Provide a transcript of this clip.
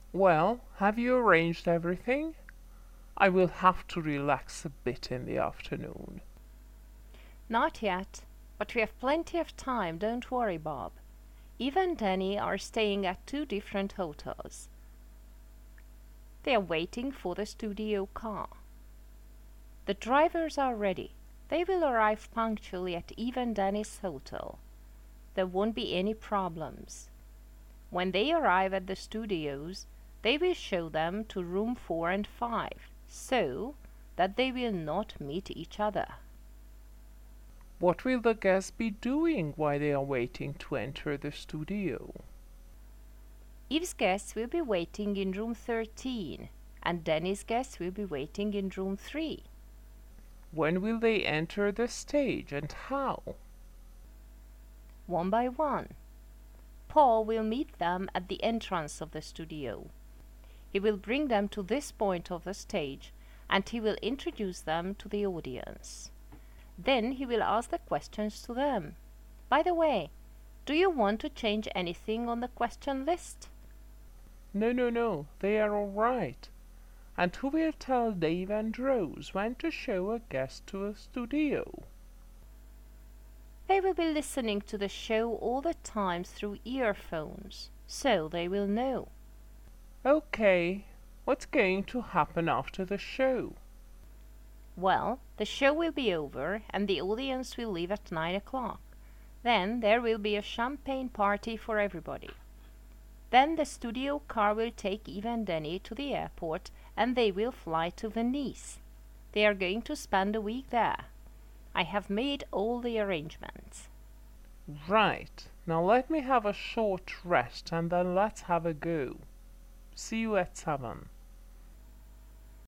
Well, have you arranged everything? I will have to relax a bit in the afternoon. Not yet, but we have plenty of time, don't worry, Bob. Eve and Danny are staying at two different hotels. They are waiting for the studio car. The drivers are ready. They will arrive punctually at Eve and Danny's hotel. There won't be any problems. When they arrive at the studios, they will show them to room 4 and 5, so that they will not meet each other. What will the guests be doing while they are waiting to enter the studio? Eve's guests will be waiting in room 13, and Danny's guests will be waiting in room 3. When will they enter the stage and how? One by one. Paul will meet them at the entrance of the studio. He will bring them to this point of the stage, and he will introduce them to the audience. Then he will ask the questions to them. By the way, do you want to change anything on the question list? No, no, no, they are all right. And who will tell Dave and Rose when to show a guest to a studio? They will be listening to the show all the time through earphones, so they will know. Okay, what's going to happen after the show? Well, the show will be over and the audience will leave at 9 o'clock. Then there will be a champagne party for everybody. Then the studio car will take Eve and Danny to the airport and they will fly to Venice. They are going to spend a week there. I have made all the arrangements. Right, now let me have a short rest and then let's have a go. See you at 7.